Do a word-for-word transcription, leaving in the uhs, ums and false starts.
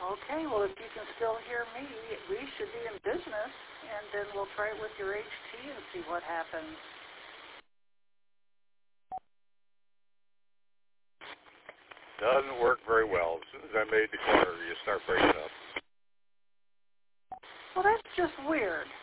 Okay, well, if you can still hear me, we should be in business, and then we'll try it with your H T and see what happens. Doesn't work very well. As soon as I made the corner, you start breaking up. Well, that's just weird.